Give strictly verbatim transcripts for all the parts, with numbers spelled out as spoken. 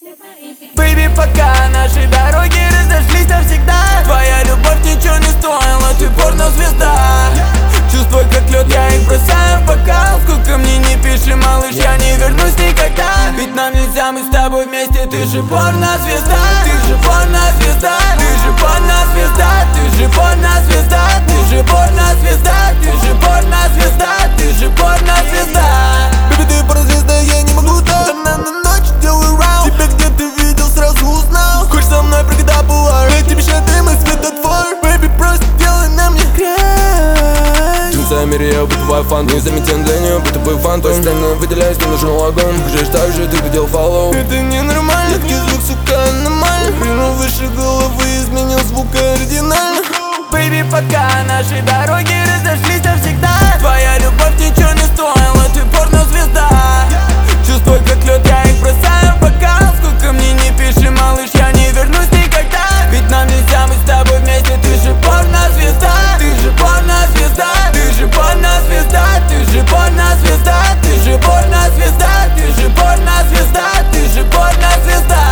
Бэйби, пока наши дороги разошлись навсегда, твоя любовь ничего не стоила, ты порно-звезда. Чувствуй, как лед, я их бросаю в бокал. Сколько мне не пиши, малыш, я не вернусь никогда. Ведь нам нельзя, мы с тобой вместе. Ты же порно-звезда, ты же порно-звезда, ты же порно-звезда, ты же порно-звезда, ты же порно-звезда, ты же порно-звезда, ты же порно-звезда. Бэби, ты порно-звезда, я не могу так. Она на ночь делаю раунд. Тебя где-то видел, сразу узнал. Хочешь со мной прыгать по лар? Я тебе шатаем и светотвор. Бэби, просто делай на мне край. Мире я выпиваю фанту, незаметен для нее, будто бы фантом. Постоянно выделяюсь, мне нужен лагон. Покажешь так же, ты видел фоллоу. Это ненормально, едкий звук, сука, аномально. Прыгнул выше головы, изменил звук кардинально. Бэйби, пока наши дороги разошлись навсегда, твоя любовь ничего не стоила, ты порно-звезда. Чувствуй, как лед, я их бросаю в бокал. Сколько мне не пиши, малыш, я не вернусь никогда. Ведь нам нельзя, мы с тобой вместе. Ты же порно-звезда, ты же порно-звезда, ты же порно-звезда, ты же порно-звезда, ты же порно-звезда, ты же порно-звезда, ты же порно-звезда.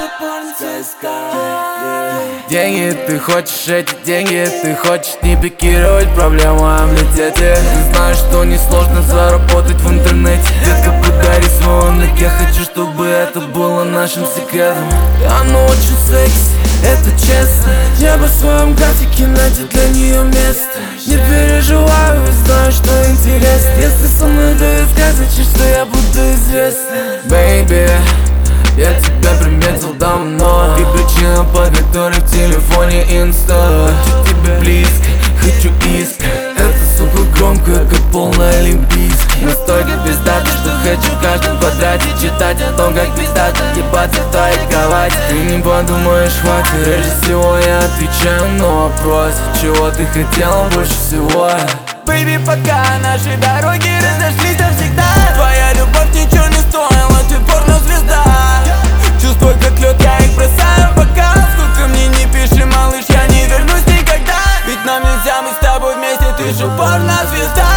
Деньги ты хочешь, эти деньги ты хочешь не пикировать, проблема в летете. Ты знаешь, что несложно заработать в интернете. Детка, подари свой ник, я хочу, чтобы это было нашим секретом. Оно очень секси, это честно. Я бы в своем графике найти для нее место. Не переживаю, знаю, что интересно. Если со мной дают сказочки, что я буду известен. Baby, я тебя приметил давно. Ты причина, по которой в телефоне инста. Хочу тебе близко, хочу иск. Это, сука, громко, как полная олимпийский. Настолько пиздато, что хочу в каждом квадрате читать о том, как пиздато ебаться в твоей кровати. Ты не подумаешь, хватит. Прежде всего я отвечаю на вопрос: чего ты хотела больше всего? Бэйби, пока наши дороги разошлись навсегда, твоя любовь ничего не стоила, ты порно-звезда. Чувствуй, как лед, я их бросаю в бокал. Сколько мне не пиши, малыш, я не вернусь никогда. Ведь нам нельзя, мы с тобой вместе. Ты же порно-звезда.